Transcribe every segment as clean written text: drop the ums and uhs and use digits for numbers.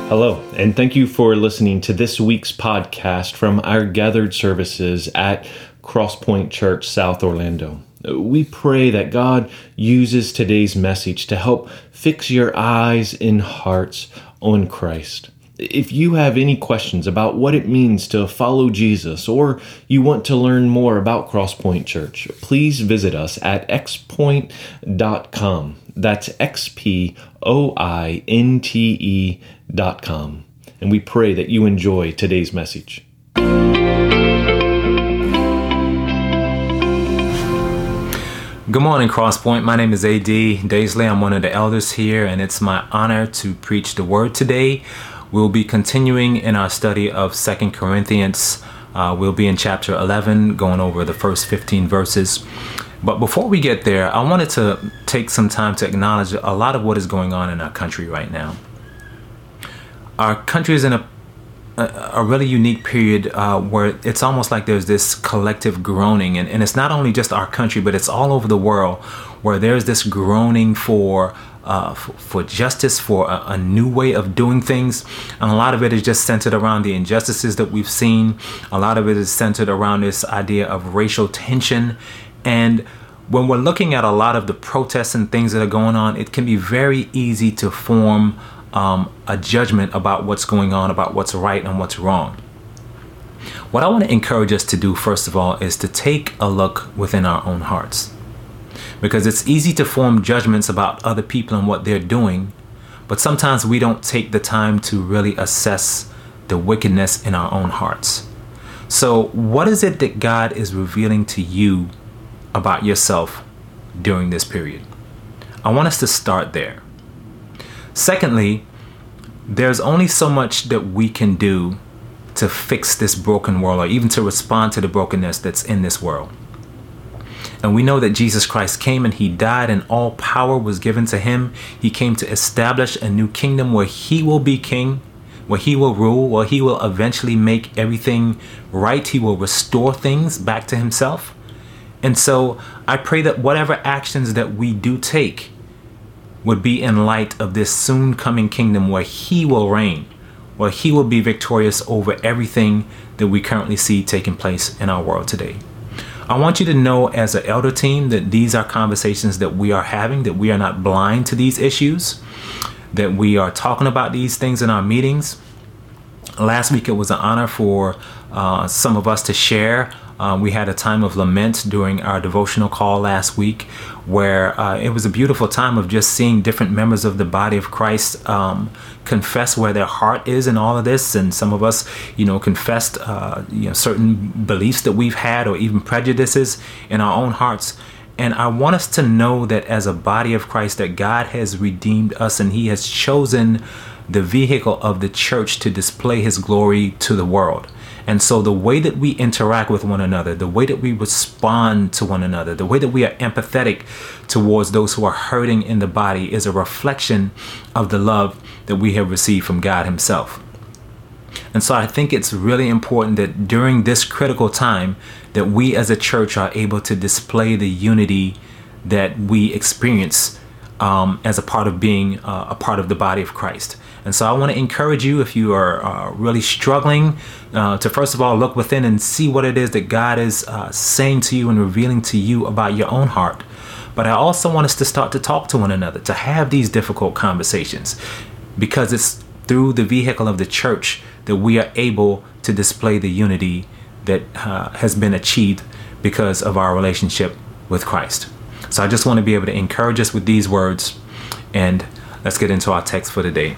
Hello, and thank you for listening to this week's podcast from our gathered services at Crosspoint Church, South Orlando. We pray that God uses today's message to help fix your eyes and hearts on Christ. If you have any questions about what it means to follow Jesus, or you want to learn more about Crosspoint Church, please visit us at xpointe.com. That's XPOINTE.com. And we pray that you enjoy today's message. Good morning, Crosspoint. My name is A.D. Daisley. I'm one of the elders here, and it's my honor to preach the word today. We'll be continuing in our study of 2 Corinthians. We'll be in chapter 11, going over the first 15 verses. But before we get there, I wanted to take some time to acknowledge a lot of what is going on in our country right now. Our country is in a really unique period where it's almost like there's this collective groaning. And it's not only just our country, but it's all over the world where there's this groaning for justice, for a new way of doing things. And a lot of it is just centered around the injustices that we've seen. A lot of it is centered around this idea of racial tension. And when we're looking at a lot of the protests and things that are going on, it can be very easy to form a judgment about what's going on, about what's right and what's wrong. What I want to encourage us to do, first of all, is to take a look within our own hearts. Because it's easy to form judgments about other people and what they're doing, but sometimes we don't take the time to really assess the wickedness in our own hearts. So what is it that God is revealing to you about yourself during this period? I want us to start there. Secondly, there's only so much that we can do to fix this broken world, or even to respond to the brokenness that's in this world. And we know that Jesus Christ came and he died, and all power was given to him. He came to establish a new kingdom where he will be king, where he will rule, where he will eventually make everything right. He will restore things back to himself. And so I pray that whatever actions that we do take would be in light of this soon coming kingdom where he will reign, where he will be victorious over everything that we currently see taking place in our world today. I want you to know as an elder team that these are conversations that we are having, that we are not blind to these issues, that we are talking about these things in our meetings. Last week, it was an honor for some of us to share. We had a time of lament during our devotional call last week, where it was a beautiful time of just seeing different members of the body of Christ confess where their heart is in all of this. And some of us, confessed certain beliefs that we've had, or even prejudices in our own hearts. And I want us to know that as a body of Christ, that God has redeemed us, and he has chosen the vehicle of the church to display his glory to the world. And so the way that we interact with one another, the way that we respond to one another, the way that we are empathetic towards those who are hurting in the body is a reflection of the love that we have received from God himself. And so I think it's really important that during this critical time that we as a church are able to display the unity that we experience as a part of being a part of the body of Christ. And so I want to encourage you, if you are really struggling, to first of all look within and see what it is that God is saying to you and revealing to you about your own heart. But I also want us to start to talk to one another, to have these difficult conversations, because it's through the vehicle of the church that we are able to display the unity that has been achieved because of our relationship with Christ. So I just want to be able to encourage us with these words, and let's get into our text for today.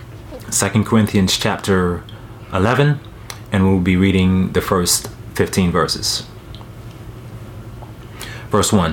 2 Corinthians chapter 11, and we'll be reading the first 15 verses. Verse 1.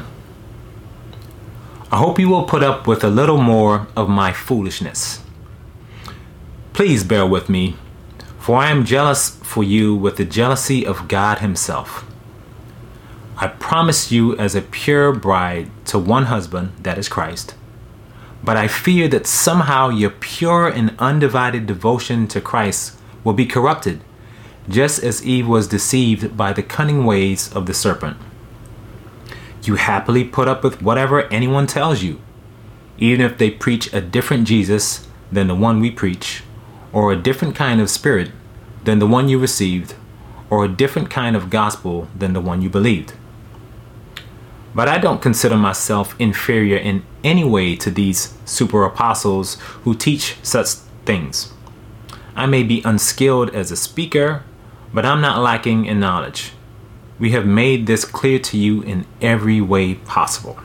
I hope you will put up with a little more of my foolishness. Please bear with me, for I am jealous for you with the jealousy of God himself. I promise you as a pure bride to one husband, that is Christ. But I fear that somehow your pure and undivided devotion to Christ will be corrupted, just as Eve was deceived by the cunning ways of the serpent. You happily put up with whatever anyone tells you, even if they preach a different Jesus than the one we preach, or a different kind of spirit than the one you received, or a different kind of gospel than the one you believed. But I don't consider myself inferior in any way to these super apostles who teach such things. I may be unskilled as a speaker, but I'm not lacking in knowledge. We have made this clear to you in every way possible.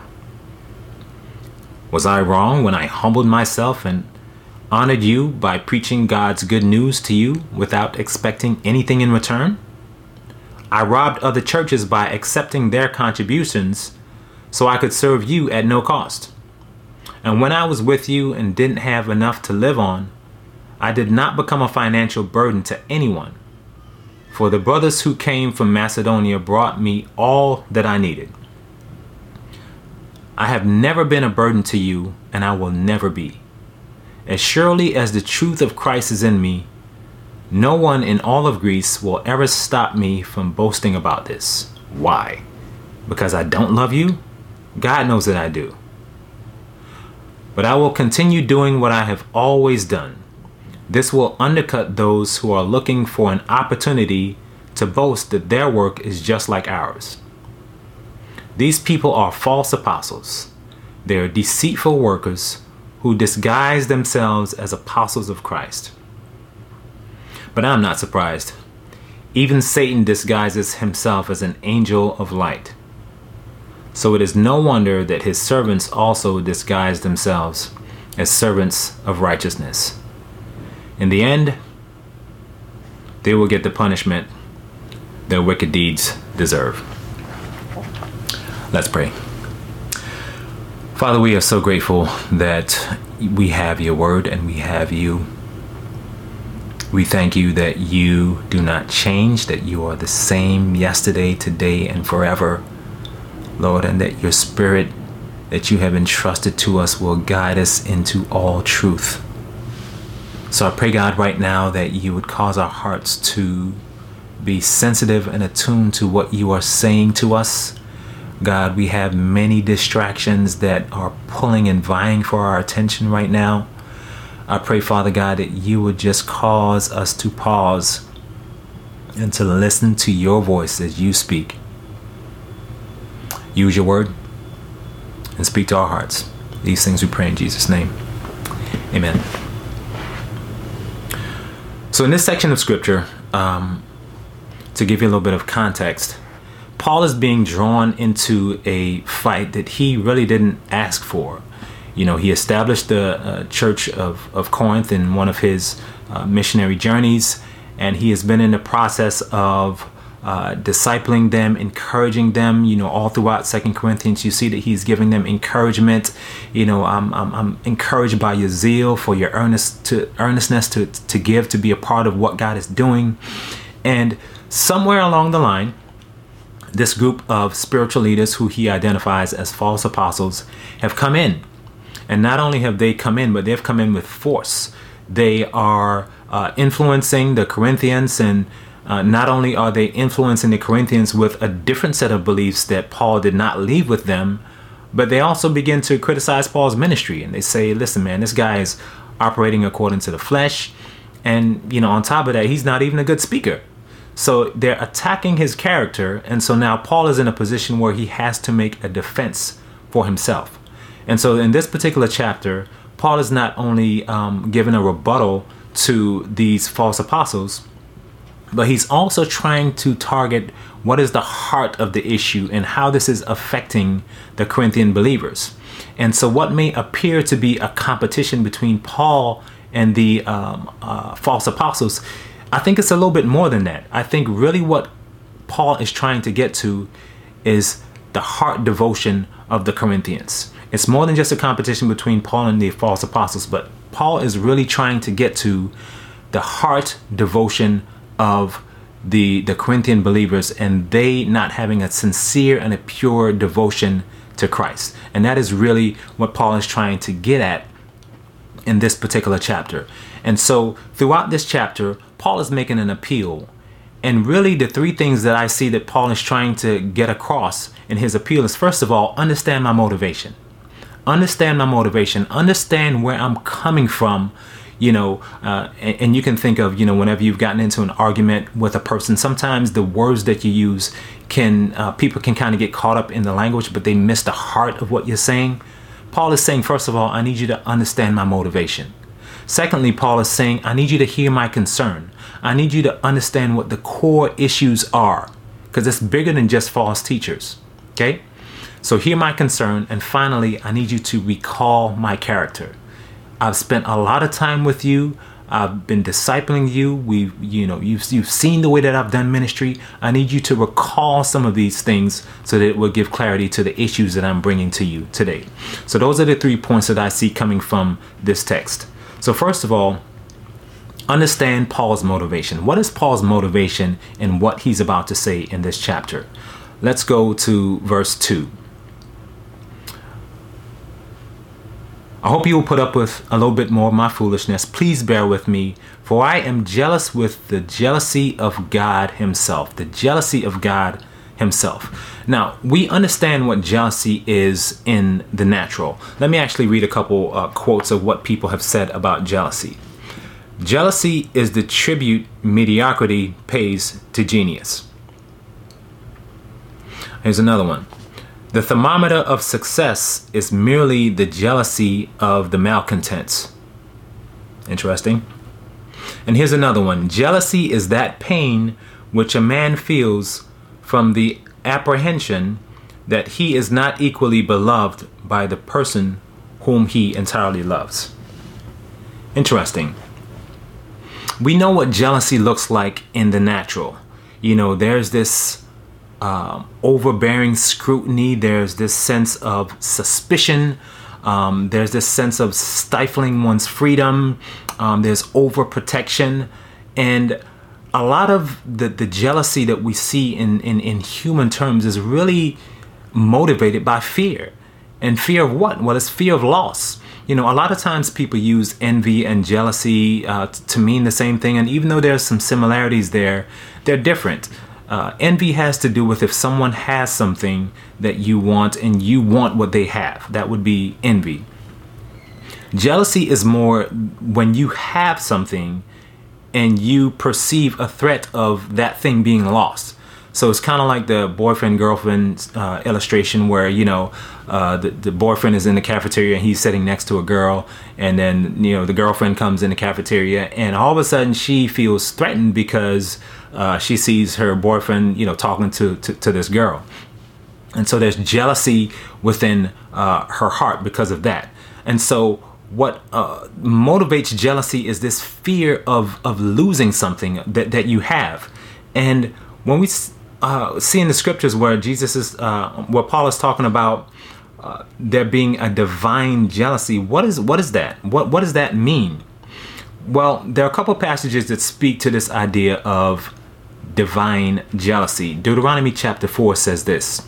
Was I wrong when I humbled myself and honored you by preaching God's good news to you without expecting anything in return? I robbed other churches by accepting their contributions so I could serve you at no cost. And when I was with you and didn't have enough to live on, I did not become a financial burden to anyone. For the brothers who came from Macedonia brought me all that I needed. I have never been a burden to you, and I will never be. As surely as the truth of Christ is in me, no one in all of Greece will ever stop me from boasting about this. Why? Because I don't love you? God knows that I do. But I will continue doing what I have always done. This will undercut those who are looking for an opportunity to boast that their work is just like ours. These people are false apostles. They are deceitful workers who disguise themselves as apostles of Christ. But I'm not surprised. Even Satan disguises himself as an angel of light. So it is no wonder that his servants also disguise themselves as servants of righteousness. In the end, they will get the punishment their wicked deeds deserve. Let's pray. Father, we are so grateful that we have your word and we have you. We thank you that you do not change, that you are the same yesterday, today, and forever, Lord, and that your spirit that you have entrusted to us will guide us into all truth. So I pray, God, right now that you would cause our hearts to be sensitive and attuned to what you are saying to us. God, we have many distractions that are pulling and vying for our attention right now. I pray, Father God, that you would just cause us to pause and to listen to your voice as you speak. Use your word and speak to our hearts. These things we pray in Jesus' name. Amen. So in this section of scripture, to give you a little bit of context, Paul is being drawn into a fight that he really didn't ask for. You know, he established the church of Corinth in one of his missionary journeys, and he has been in the process of discipling them, encouraging them. You know, all throughout 2 Corinthians, you see that he's giving them encouragement. You know, I'm encouraged by your zeal, for your earnestness to give, to be a part of what God is doing. And somewhere along the line, this group of spiritual leaders who he identifies as false apostles have come in. And not only have they come in, but they've come in with force. They are influencing the Corinthians, and not only are they influencing the Corinthians with a different set of beliefs that Paul did not leave with them, but they also begin to criticize Paul's ministry. And they say, listen, man, this guy is operating according to the flesh. And, you know, on top of that, he's not even a good speaker. So they're attacking his character. And so now Paul is in a position where he has to make a defense for himself. And so in this particular chapter, Paul is not only given a rebuttal to these false apostles, but he's also trying to target what is the heart of the issue and how this is affecting the Corinthian believers. And so what may appear to be a competition between Paul and the false apostles, I think it's a little bit more than that. I think really what Paul is trying to get to is the heart devotion of the Corinthians. It's more than just a competition between Paul and the false apostles, but Paul is really trying to get to the heart devotion of the Corinthian believers, and they not having a sincere and a pure devotion to Christ. And that is really what Paul is trying to get at in this particular chapter. And so throughout this chapter, Paul is making an appeal. And really the three things that I see that Paul is trying to get across in his appeal is, first of all, understand my motivation. Understand my motivation. Understand where I'm coming from, And you can think of, whenever you've gotten into an argument with a person, sometimes the words that you use people can kind of get caught up in the language, but they miss the heart of what you're saying. Paul is saying, first of all, I need you to understand my motivation. Secondly, Paul is saying, I need you to hear my concern. I need you to understand what the core issues are, because it's bigger than just false teachers. Okay? So hear my concern. And finally, I need you to recall my character. I've spent a lot of time with you. I've been discipling you. You've seen the way that I've done ministry. I need you to recall some of these things so that it will give clarity to the issues that I'm bringing to you today. So those are the 3 points that I see coming from this text. So first of all, understand Paul's motivation. What is Paul's motivation in what he's about to say in this chapter? Let's go to verse 2. I hope you will put up with a little bit more of my foolishness. Please bear with me, for I am jealous with the jealousy of God himself. The jealousy of God himself. Now, we understand what jealousy is in the natural. Let me actually read a couple quotes of what people have said about jealousy. Jealousy is the tribute mediocrity pays to genius. Here's another one. The thermometer of success is merely the jealousy of the malcontents. Interesting. And here's another one. Jealousy is that pain which a man feels from the apprehension that he is not equally beloved by the person whom he entirely loves. Interesting. We know what jealousy looks like in the natural. There's this overbearing scrutiny. There's this sense of suspicion. There's this sense of stifling one's freedom. There's overprotection. And a lot of the jealousy that we see in human terms is really motivated by fear. And fear of what? Well, it's fear of loss. A lot of times people use envy and jealousy to mean the same thing. And even though there's some similarities there, they're different. Envy has to do with if someone has something that you want and you want what they have. That would be envy. Jealousy is more when you have something and you perceive a threat of that thing being lost. So it's kind of like the boyfriend-girlfriend illustration where, the boyfriend is in the cafeteria and he's sitting next to a girl. And then, the girlfriend comes in the cafeteria and all of a sudden she feels threatened because she sees her boyfriend, talking to this girl. And so there's jealousy within her heart because of that. And so what motivates jealousy is this fear of losing something that you have. And when we see in the scriptures where where Paul is talking about there being a divine jealousy, what is that? What does that mean? Well, there are a couple passages that speak to this idea of divine jealousy. Deuteronomy chapter 4 says this: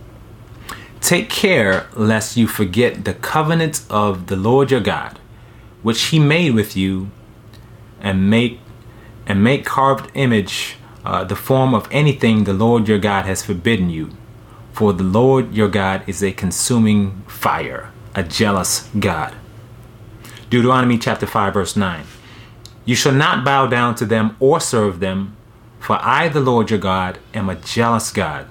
"Take care lest you forget the covenant of the Lord your God, which he made with you, and make carved image the form of anything the Lord your God has forbidden you. For the Lord your God is a consuming fire, a jealous God." Deuteronomy chapter 5 verse 9. "You shall not bow down to them or serve them, for I, the Lord your God, am a jealous God."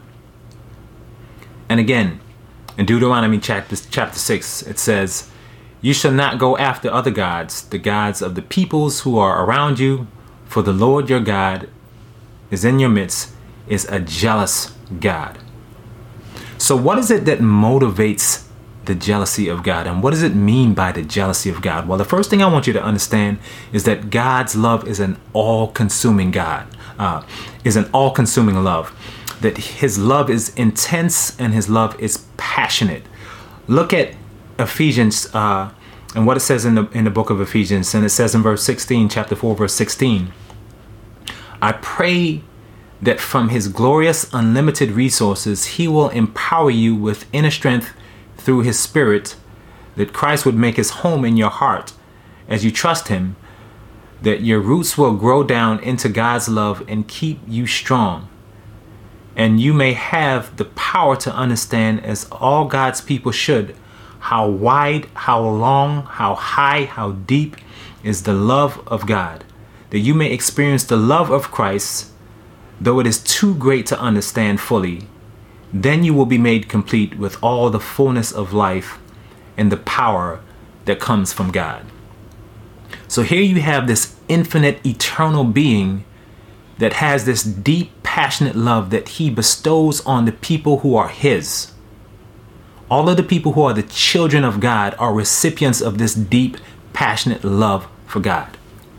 And again, in Deuteronomy chapter 6, it says, "You shall not go after other gods, the gods of the peoples who are around you, for the Lord your God is in your midst, is a jealous God." So what is it that motivates the jealousy of God? And what does it mean by the jealousy of God? Well, the first thing I want you to understand is that God's love is an all-consuming God, is an all-consuming love. That his love is intense and his love is passionate. Look at Ephesians and what it says in the book of Ephesians. And it says in verse 16, chapter 4, verse 16, "I pray that from his glorious unlimited resources, he will empower you with inner strength through his spirit, that Christ would make his home in your heart as you trust him, that your roots will grow down into God's love and keep you strong. And you may have the power to understand, as all God's people should, how wide, how long, how high, how deep is the love of God, that you may experience the love of Christ, though it is too great to understand fully. Then you will be made complete with all the fullness of life and the power that comes from God. So here you have this infinite, eternal being that has this deep, passionate love that he bestows on the people who are his. All of the people who are the children of God are recipients of this deep, passionate love for God.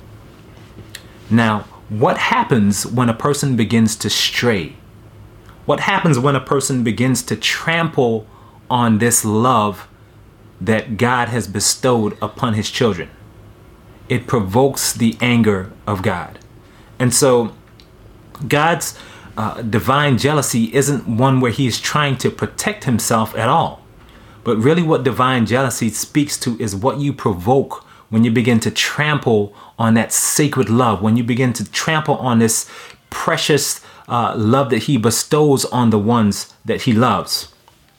Now, what happens when a person begins to stray? What happens when a person begins to trample on this love that God has bestowed upon his children? It provokes the anger of God. And so God's divine jealousy isn't one where he is trying to protect himself at all. But really what divine jealousy speaks to is what you provoke when you begin to trample on that sacred love, when you begin to trample on this precious love that he bestows on the ones that he loves.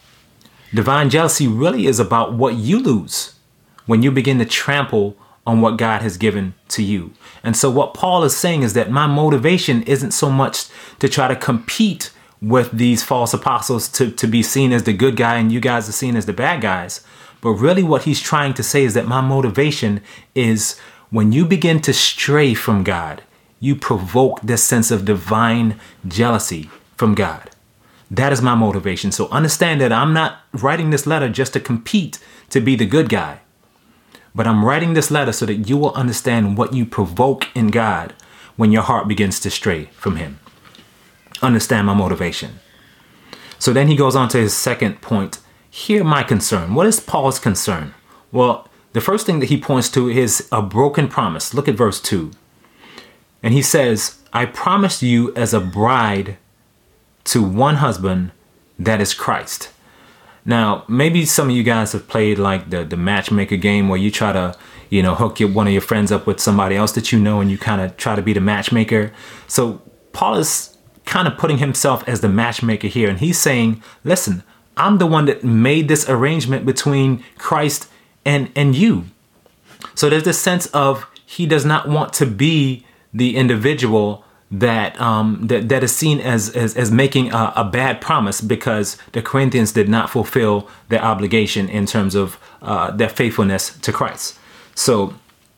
Divine jealousy really is about what you lose when you begin to trample on what God has given to you. And so what Paul is saying is that my motivation isn't so much to try to compete with these false apostles to be seen as the good guy and you guys are seen as the bad guys. But really what he's trying to say is that my motivation is when you begin to stray from God, you provoke this sense of divine jealousy from God. That is my motivation. So understand that I'm not writing this letter just to compete to be the good guy. But I'm writing this letter so that you will understand what you provoke in God when your heart begins to stray from him. Understand my motivation. So then he goes on to his second point. Hear my concern. What is Paul's concern? Well, the first thing that he points to is a broken promise. Look at verse 2. And he says, I promised you as a bride to one husband, that is Christ. Now, maybe some of you guys have played like the matchmaker game where you try to, hook one of your friends up with somebody else that you know and you kind of try to be the matchmaker. So Paul is kind of putting himself as the matchmaker here. And he's saying, listen, I'm the one that made this arrangement between Christ and you. So there's this sense of he does not want to be the individual that is seen as making a bad promise because the Corinthians did not fulfill their obligation in terms of their faithfulness to Christ. So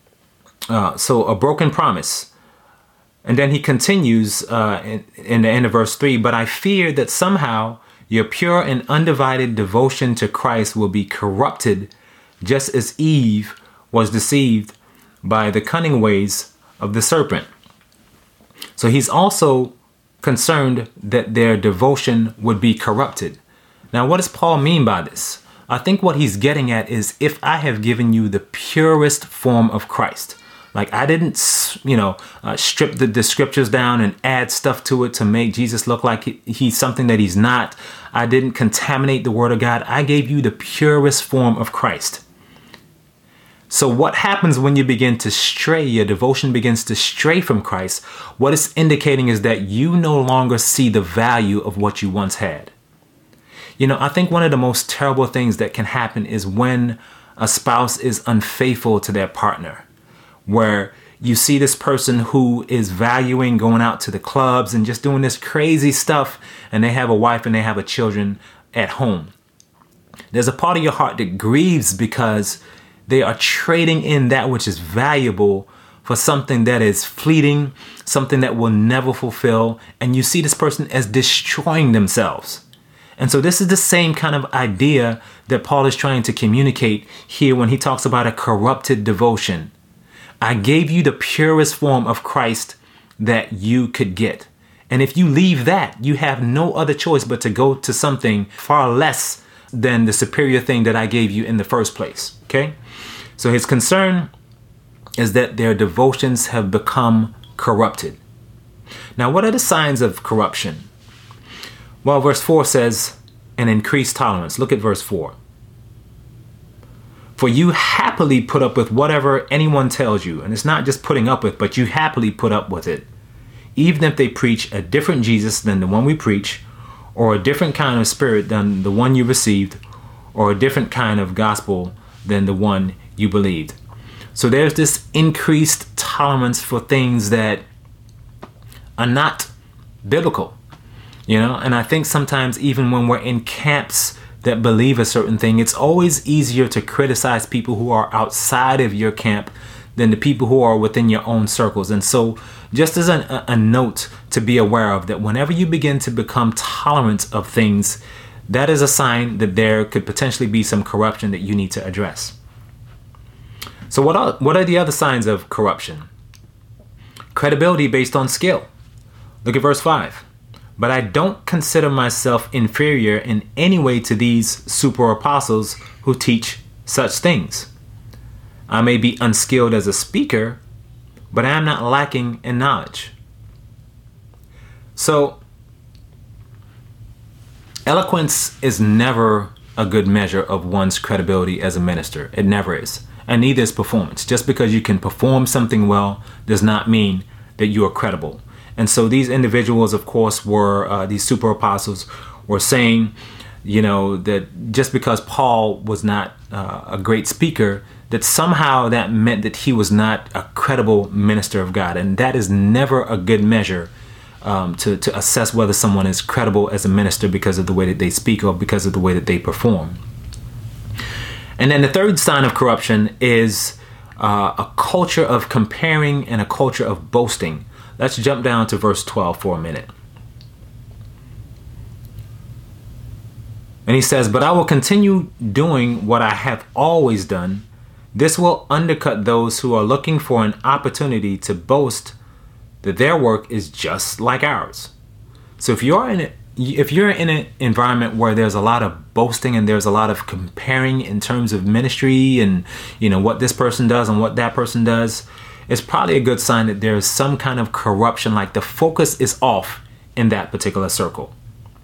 a broken promise. And then he continues in the end of verse 3, but I fear that somehow your pure and undivided devotion to Christ will be corrupted just as Eve was deceived by the cunning ways of the serpent. So he's also concerned that their devotion would be corrupted. Now, what does Paul mean by this? I think what he's getting at is if I have given you the purest form of Christ, like I didn't, strip the scriptures down and add stuff to it to make Jesus look like he's something that he's not. I didn't contaminate the word of God. I gave you the purest form of Christ. So what happens when you begin to stray, your devotion begins to stray from Christ? What it's indicating is that you no longer see the value of what you once had. I think one of the most terrible things that can happen is when a spouse is unfaithful to their partner, where you see this person who is valuing going out to the clubs and just doing this crazy stuff, and they have a wife and they have children at home. There's a part of your heart that grieves because they are trading in that which is valuable for something that is fleeting, something that will never fulfill. And you see this person as destroying themselves. And so this is the same kind of idea that Paul is trying to communicate here when he talks about a corrupted devotion. I gave you the purest form of Christ that you could get. And if you leave that, you have no other choice but to go to something far less than the superior thing that I gave you in the first place. Okay? So his concern is that their devotions have become corrupted. Now, what are the signs of corruption? Well, verse 4 says, an increased tolerance. Look at verse 4. For you happily put up with whatever anyone tells you. And it's not just putting up with, but you happily put up with it. Even if they preach a different Jesus than the one we preach, or a different kind of spirit than the one you received, or a different kind of gospel than the one you believed. So there's this increased tolerance for things that are not biblical, and I think sometimes even when we're in camps that believe a certain thing, it's always easier to criticize people who are outside of your camp than the people who are within your own circles. And so just as a note to be aware of, that whenever you begin to become tolerant of things, that is a sign that there could potentially be some corruption that you need to address. So what are the other signs of corruption? Credibility based on skill. Look at verse 5. But I don't consider myself inferior in any way to these super apostles who teach such things. I may be unskilled as a speaker, but I am not lacking in knowledge. So, eloquence is never a good measure of one's credibility as a minister. It never is. And neither is performance. Just because you can perform something well does not mean that you are credible. And so these individuals, of course, were these super apostles were saying, that just because Paul was not a great speaker, that somehow that meant that he was not a credible minister of God. And that is never a good measure to assess whether someone is credible as a minister because of the way that they speak or because of the way that they perform. And then the third sign of corruption is a culture of comparing and a culture of boasting. Let's jump down to verse 12 for a minute. And he says, but I will continue doing what I have always done. This will undercut those who are looking for an opportunity to boast that their work is just like ours. So if you're in an environment where there's a lot of boasting and there's a lot of comparing in terms of ministry and what this person does and what that person does, it's probably a good sign that there is some kind of corruption, like the focus is off in that particular circle.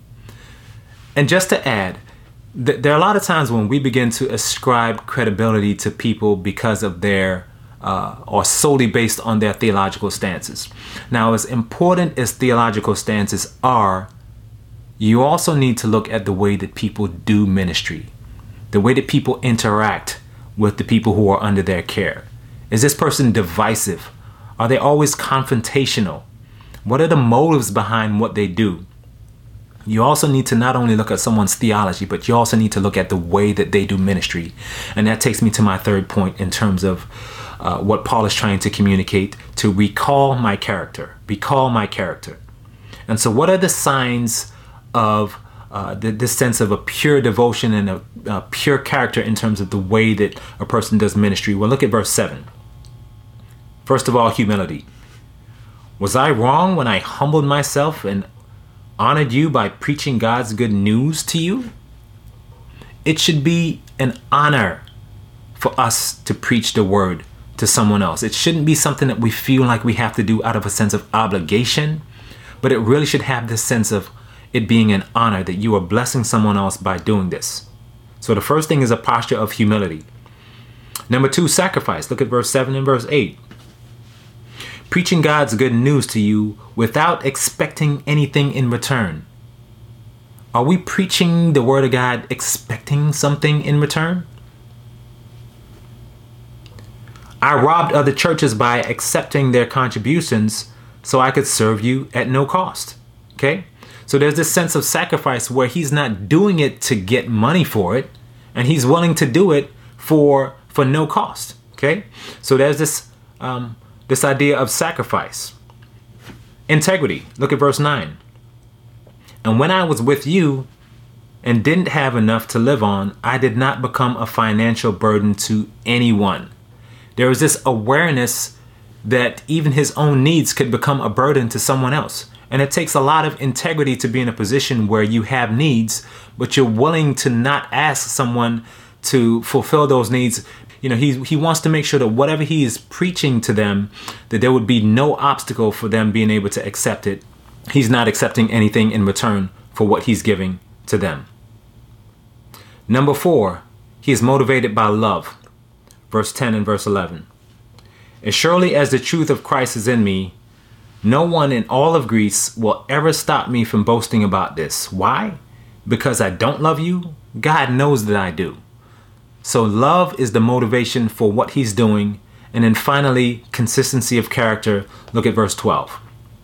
And just to add, there are a lot of times when we begin to ascribe credibility to people because of their or solely based on their theological stances. Now, as important as theological stances are, you also need to look at the way that people do ministry, the way that people interact with the people who are under their care. Is this person divisive? Are they always confrontational? What are the motives behind what they do? You also need to not only look at someone's theology, but you also need to look at the way that they do ministry. And that takes me to my third point in terms of what Paul is trying to communicate, to recall my character. Recall my character. And so what are the signs of this sense of a pure devotion and a pure character in terms of the way that a person does ministry? Well, look at verse 7. First of all, humility. Was I wrong when I humbled myself and honored you by preaching God's good news to you? It should be an honor for us to preach the word to someone else. It shouldn't be something that we feel like we have to do out of a sense of obligation, but it really should have this sense of it being an honor that you are blessing someone else by doing this. So the first thing is a posture of humility. Number 2, sacrifice. Look at verse 7 and verse 8. Preaching God's good news to you without expecting anything in return. Are we preaching the word of God expecting something in return? I robbed other churches by accepting their contributions so I could serve you at no cost. Okay? So there's this sense of sacrifice where he's not doing it to get money for it, and he's willing to do it for no cost. Okay? So there's this idea of sacrifice. Integrity. Look at verse 9. And when I was with you and didn't have enough to live on, I did not become a financial burden to anyone. There was this awareness that even his own needs could become a burden to someone else. And it takes a lot of integrity to be in a position where you have needs, but you're willing to not ask someone to fulfill those needs. He wants to make sure that whatever he is preaching to them, that there would be no obstacle for them being able to accept it. He's not accepting anything in return for what he's giving to them. Number 4, he is motivated by love. Verse 10 and verse 11. As surely as the truth of Christ is in me, no one in all of Greece will ever stop me from boasting about this. Why? Because I don't love you? God knows that I do. So love is the motivation for what he's doing, And then finally, consistency of character. Look at verse 12.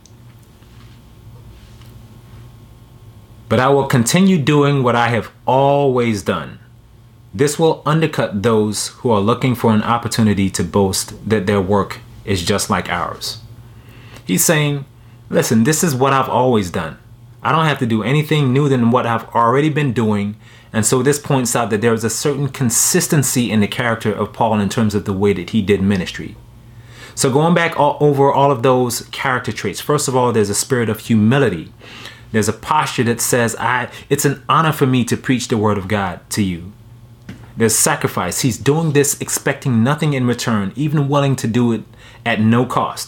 But I will continue doing what I have always done. This will undercut those who are looking for an opportunity to boast that their work is just like ours. He's saying, listen, this is what I've always done. I don't have to do anything new than what I've already been doing. And so this points out that there is a certain consistency in the character of Paul in terms of the way that he did ministry. So going back over all of those character traits, first of all, there's a spirit of humility. There's a posture that says, it's an honor for me to preach the word of God to you. There's sacrifice. He's doing this expecting nothing in return, even willing to do it at no cost.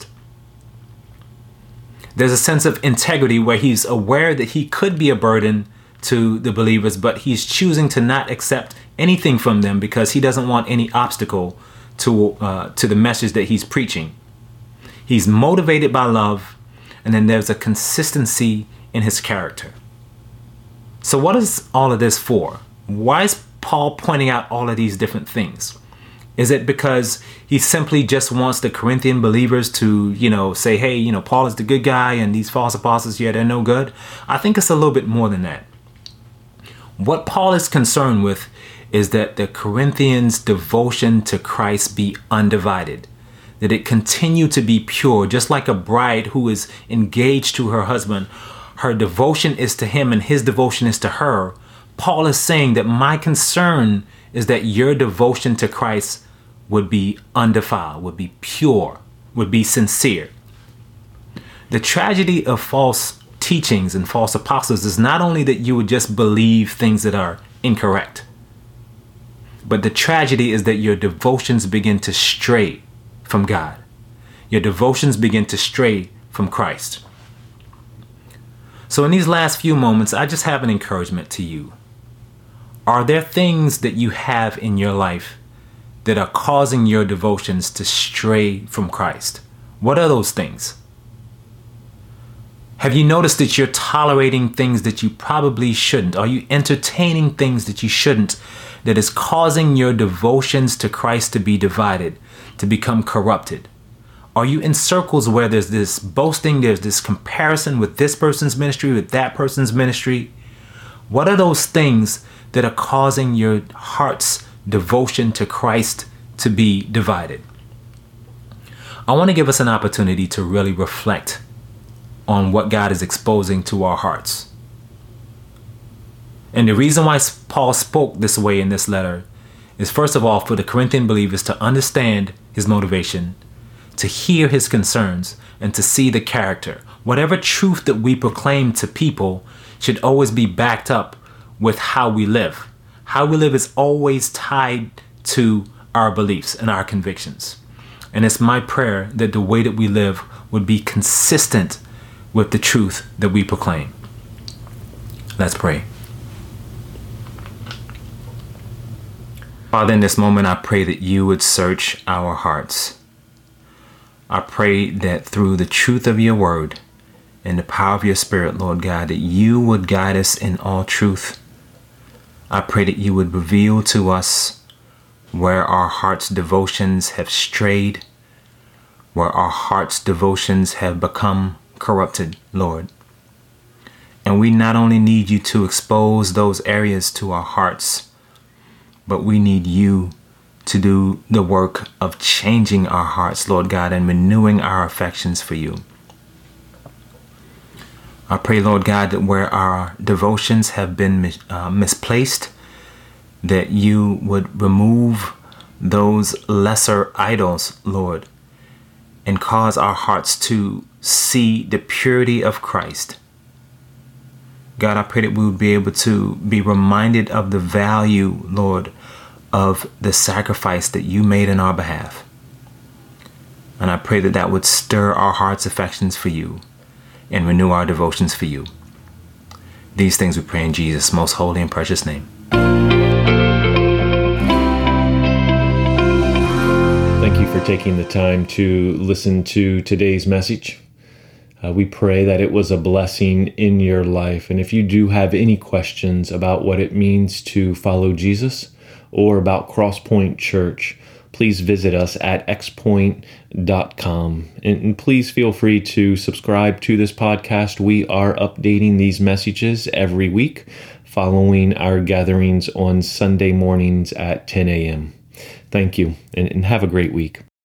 There's a sense of integrity where he's aware that he could be a burden to the believers, but he's choosing to not accept anything from them because he doesn't want any obstacle to the message that he's preaching. He's motivated by love, and then there's a consistency in his character. So what is all of this for? Why is Paul pointing out all of these different things? Is it because he simply just wants the Corinthian believers to, say, hey, Paul is the good guy and these false apostles, they're no good? I think it's a little bit more than that. What Paul is concerned with is that the Corinthians' devotion to Christ be undivided, that it continue to be pure, just like a bride who is engaged to her husband. Her devotion is to him and his devotion is to her. Paul is saying that my concern is that your devotion to Christ would be undefiled, would be pure, would be sincere. The tragedy of false teachings and false apostles is not only that you would just believe things that are incorrect, but the tragedy is that your devotions begin to stray from God. Your devotions begin to stray from Christ. So in these last few moments, I just have an encouragement to you. Are there things that you have in your life that are causing your devotions to stray from Christ? What are those things? Have you noticed that you're tolerating things that you probably shouldn't? Are you entertaining things that you shouldn't, that is causing your devotions to Christ to be divided, to become corrupted? Are you in circles where there's this boasting, there's this comparison with this person's ministry, with that person's ministry? What are those things that are causing your heart's devotion to Christ to be divided? I want to give us an opportunity to really reflect on what God is exposing to our hearts. And the reason why Paul spoke this way in this letter is, first of all, for the Corinthian believers to understand his motivation, to hear his concerns, and to see the character. Whatever truth that we proclaim to people should always be backed up with how we live. How we live is always tied to our beliefs and our convictions. And it's my prayer that the way that we live would be consistent with the truth that we proclaim. Let's pray. Father, in this moment, I pray that you would search our hearts. I pray that through the truth of your word and the power of your spirit, Lord God, that you would guide us in all truth. I pray that you would reveal to us where our heart's devotions have strayed, where our heart's devotions have become corrupted, Lord. And we not only need you to expose those areas to our hearts, but we need you to do the work of changing our hearts, Lord God, and renewing our affections for you. I pray, Lord God, that where our devotions have been misplaced, that you would remove those lesser idols, Lord, and cause our hearts to see the purity of Christ. God, I pray that we would be able to be reminded of the value, Lord, of the sacrifice that you made in our behalf. And I pray that that would stir our heart's affections for you and renew our devotions for you. These things we pray in Jesus' most holy and precious name. Thank you for taking the time to listen to today's message. We pray that it was a blessing in your life. And if you do have any questions about what it means to follow Jesus or about Crosspoint Church, please visit us at xpoint.com. And please feel free to subscribe to this podcast. We are updating these messages every week following our gatherings on Sunday mornings at 10 a.m. Thank you, and have a great week.